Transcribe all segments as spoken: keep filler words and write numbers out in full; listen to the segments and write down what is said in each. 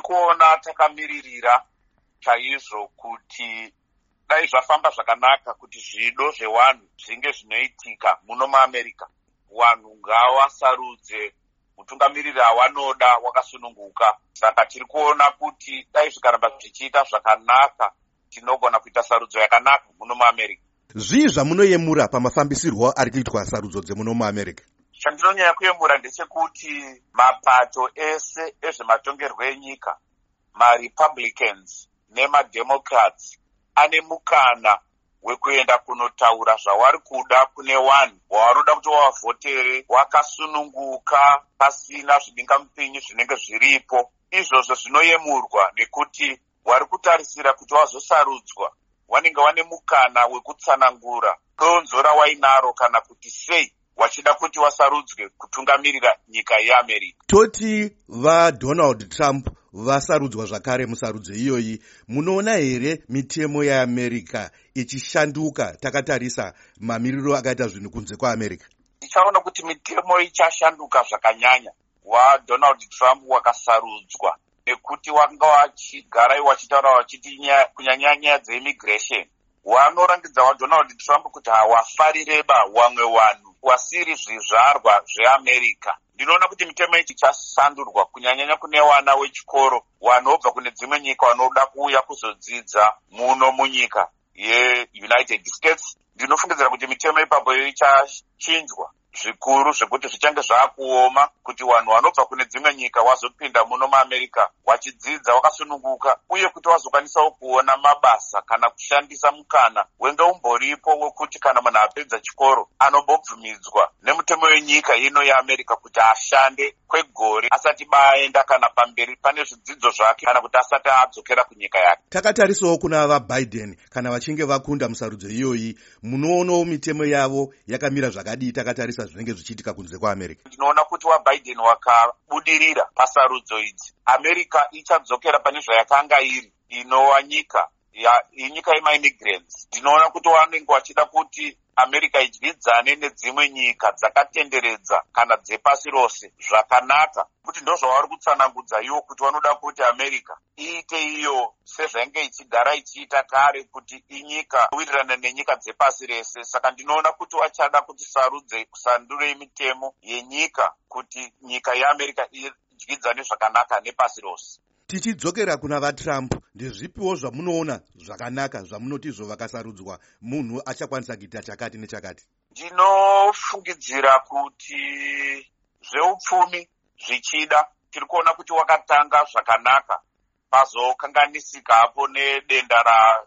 kuona takamiririra chaizvo kuti dai zvafamba zvakanaka kuti zvido zvevanhu zvinge zvinoitika muno muAmerica. Vanhu ngavasarudze mutungamiriri awanoda wakasununguka. Saka tiri kuona kuti dai zvikaramba zvichiita zvakanaka tinogona kuita sarudzo yakanaka muno muAmerica. Zvii zvamunoyemura pamafambisirwo ari kuitwa sarudzo dzemuno muAmerica? Chandinonyanya kuyemura ndechekuti mapato ese ezvematongerwo enyika, maRepublicans nemademocrats, ane mukana wekuenda kunotaura zvavari kuda kune vanhu wavaroda kuti wavhotere wakasununguka pasina zvibingamupinyi zvinenge zviripo. Izvozvo zvinoyemurwa nekuti vari kutarisira kuti vazosarudzwa vanenge vane mukana wekutsanangura donzo rawainaro kana kuti sei wachida kuti wasarudzwe kutungamirira nyika yeAmerica. Toti vaDonald Trump vasarudzwa zvakare musarudzo iyoyi, munoona here mitemo yeAmerica ichishanduka takatarisa mamiriro akaita zvinhu kunze kwaAmerica? Tichaona kuti mitemo ichashanduka zvakanyanya waDonald Trump wakasarudzwa, nekuti wanga wachigara wachitaura wachiti kunyanya nyaya dzeimmigration. Wanorangidza waDonald Trump kuti hawafarireba wamwe vanhu wasiri zvizvarwa zveAmerica. Ndinoona kuti mitemo ichi chasandurwa kunyanyanya kune vana vechikoro vanobva kune dzimwe nyika vanoda kuuya kuzodzidza muno munyika yeUnited States. Ndinofungidzira kuti mitemo ipapo ichachinjwa zvikuru zvekuti zvichange zvaakuoma kuti vanhu vanobva kune dzimwe nyika wazopinda muno muAmerica wachidzidza wakasununguka, uye kuti wazokwanisawo kuona mabasa kana kushandisa mukana wenge umboripo wekuti kana munhu apedza chikoro anombobvumidzwa nemutemo wenyika ino yeAmerica kuti ashande kwegore asati baenda kana pamberi pane zvidzidzo zvake kana kuti asati adzokera kunyika yake. Takatarisawo kuna vaBiden kana vachinge vakunda musarudzo iyoyi, munoonawo mitemo yavo yakamira zvakadii takatarisa zvinenge zvichiitika kunze kwaAmerica? Ndinoona kuti vaBiden wakabudirira pasarudzo idzi. America ichadzokera pane zvayakanga iri, inova nyika ya inyika yemaimmigrants. Ndinoona kuti vanenge vachida kuti America idyidzane nedzimwe nyika dzakatenderedza kana dzepasi rose zvakanaka, kuti ndozvavari kutsanangudza iwo kuti vanoda kuti America iite iyo sezvainge ichigara ichiita kare, kuti inyika kuwirirana nenyika dzepasi rese. Saka ndinoona kuti vachada kuti sarudze kusandure mitemo yenyika kuti nyika yeAmerica idyidzane zvakanaka nepasi rose. Tichidzokera kuna vaTrump, ndezvipiwo zvamunoona zvakanaka zvamunotizvo vakasarudzwa munhu achakwanisa kuita chakati nechakati? Ndinofungidzira kuti zveupfumi zvichida tiri kuona kuti wakatanga zvakanaka, pazokanganisika hapo nedenda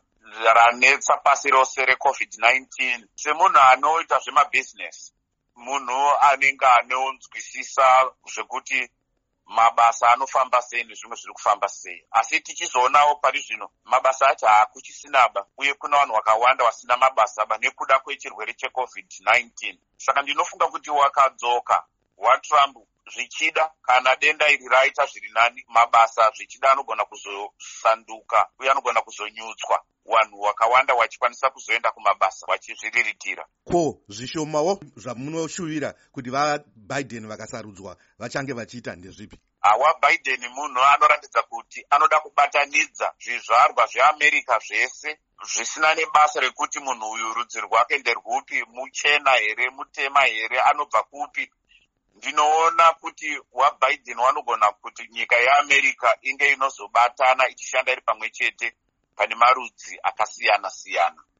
ranetsa pasi rose reCovid nineteen. Semunhu anoita zvemabhizinesi, munhu anenge anonzwisisa zvekuti mabasa anofamba sei nezvimwe zviri kufamba sei. Asi tichizoonawo pari zvino mabasa acho haakuchisinaba, uye kuna vanhu vakawanda vasina mabasa nekuda kwechirwere cheCovid nineteen. Saka ndinofunga kuti wakadzoka waTrump zvichida, kana denda iri raita zviri nani, mabasa zvichida anogona kuzosanduka uye anogona kuzonyutswa, vanhu vakawanda vachikwanisa kuzoenda kumabasa vachizviriritira. Ko zvishomawo zvamunoshuvira kuti vaBiden vakasarudzwa vachange vachiita ndezvipi? Awa Biden munhu anoratidza kuti anoda kubatanidza zvizvarwa zveAmerica zvese zvisina nebasa rekuti munhu uyu rudzi rwake nderwupi, muchena here, mutema here, anobva kupi. Ndinoona kuti waBiden vanogona kuti nyika yeAmerica inge inozobatana ichishanda iri pamwe chete pane marudzi akasiyana siyana.